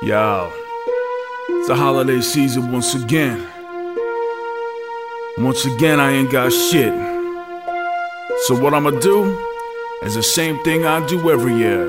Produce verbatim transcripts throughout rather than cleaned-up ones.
Yo, it's the holiday season once again. Once again, I ain't got shit. So what I'ma do is the same thing I do every year.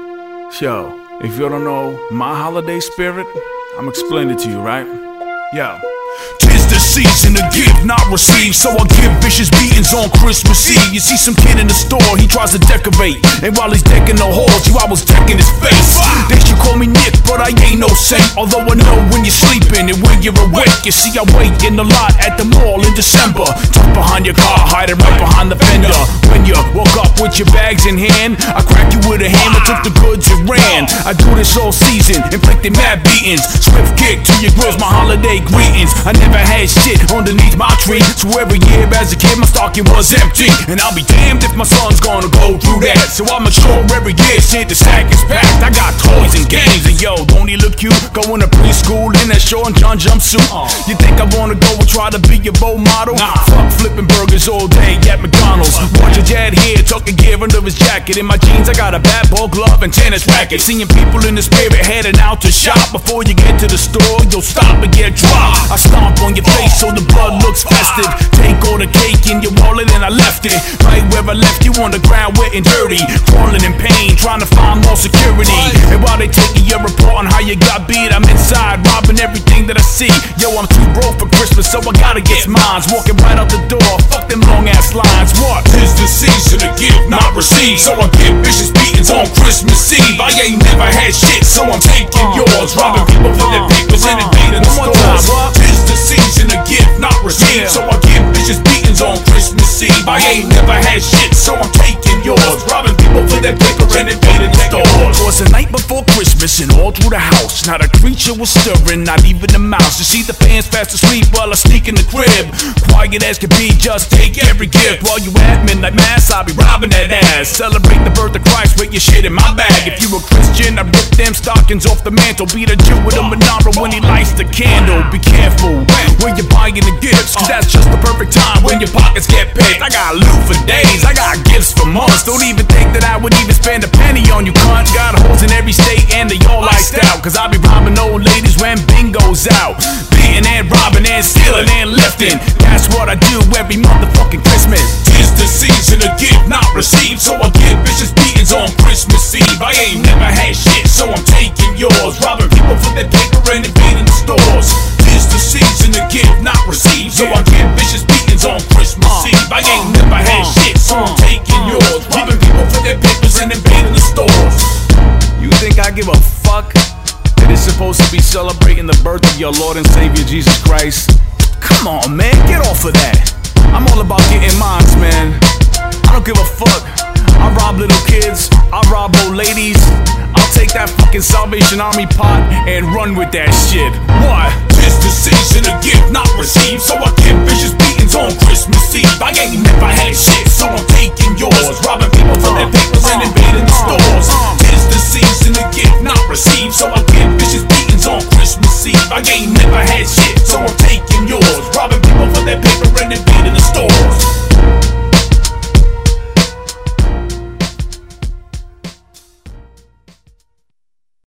Yo, if you don't know my holiday spirit, I'ma explain it to you, right? Yo. Tis the season to give, not receive, so I give vicious beatings on Christmas Eve. You see some kid in the store, he tries to decorate, and while he's decking the halls, you I was decking his face. They should call me Nick, but I ain't no saint, although I know when you're sleeping and when you're awake. You see I wait in the lot at the mall in December, tucked behind your car, hiding right behind the fender. When you woke up with your bags in hand, I cracked you with a hammer, took the goods and ran. I do this all season, inflicting mad beatings, swift kick to your grills, my holiday greetings. I never had shit underneath my tree, so every year as a kid my stocking was empty. And I'll be damned if my son's gonna go through that, so I'm sure every year shit the sack is packed. I got toys and games, and yo, don't he look cute? Going to preschool in that Sean John jumpsuit. You think I wanna go and try to be your role model? Nah, fuck flipping burgers all day at McDonald's. Watch your dad here tucking gear under his jacket. In my jeans I got a bat ball glove and tennis racket. Seeing people in the spirit heading out to shop. Before you get to the store, you'll stop and get dropped. I stomp on your face so the blood looks festive. Take all the cake in your wallet and I left it right where I left you, on the ground wet and dirty, crawling in pain, trying to find more security. And while they taking your report on how you got beat, I'm inside robbing everything that I see. Yo, I'm too broke for Christmas, so I gotta get mines. Walking right out the door, fuck them long ass lines. What? Tis the season to give, not receive, so I give vicious beatings on Christmas Eve. I ain't never had shit, so I'm taking yours, robbing people for their papers and invading the stores. Tis the season to give, not receive, so I give vicious beatings on Christmas Eve. I ain't never had shit, so I'm taking yours, robbing people for their paper and invading the stores. It was the night before Christmas and all through the house, not a creature was stirring, not even a mouse. You see the fans fast asleep while I sneak in the crib, quiet as could be, just take every gift. While you at midnight mass, I'll be robbing that ass, celebrate the birth of Christ with your shit in my bag. If you a Christian, I rip them stockings off the mantle, beat a Jew with a menorah when he lights the candle. Be careful when you're buying the gifts, cause that's just the perfect time when your pockets get picked. I got loot for days, I got gifts for months. Don't even think that I would even spend a penny on you, cunt. Got hoes in every state and they all iced out, cause I be robbing old ladies when bingo's out. Beating and robbing and stealing and lifting, that's what I do every motherfucking Christmas. Tis the season to give, not receive, so I give vicious beatings on Christmas Eve. I ain't never had shit, so I'm taking yours, robbing people for their paper and invading the stores. Tis the season to give, not receive, so I give vicious beatings on Christmas Eve. I ain't never had shit, so I'm taking yours, robbing people for their papers and invading the stores. You think I give a fuck that it's supposed to be celebrating the birth of your Lord and Savior Jesus Christ? Come on, man, get off of that. I'm all about getting mines, man. I don't give a fuck. I rob little kids, I rob old ladies. I'll take that fucking Salvation Army pot and run with that shit. What? Tis the season to give, not receive, so I give vicious beatings on Christmas Eve. I ain't never had shit, so I'm taking yours, robbing people for their papers and invading the stores. Tis the season to give, not receive, so I give vicious beatings on Christmas Eve. I ain't never had shit, so I'm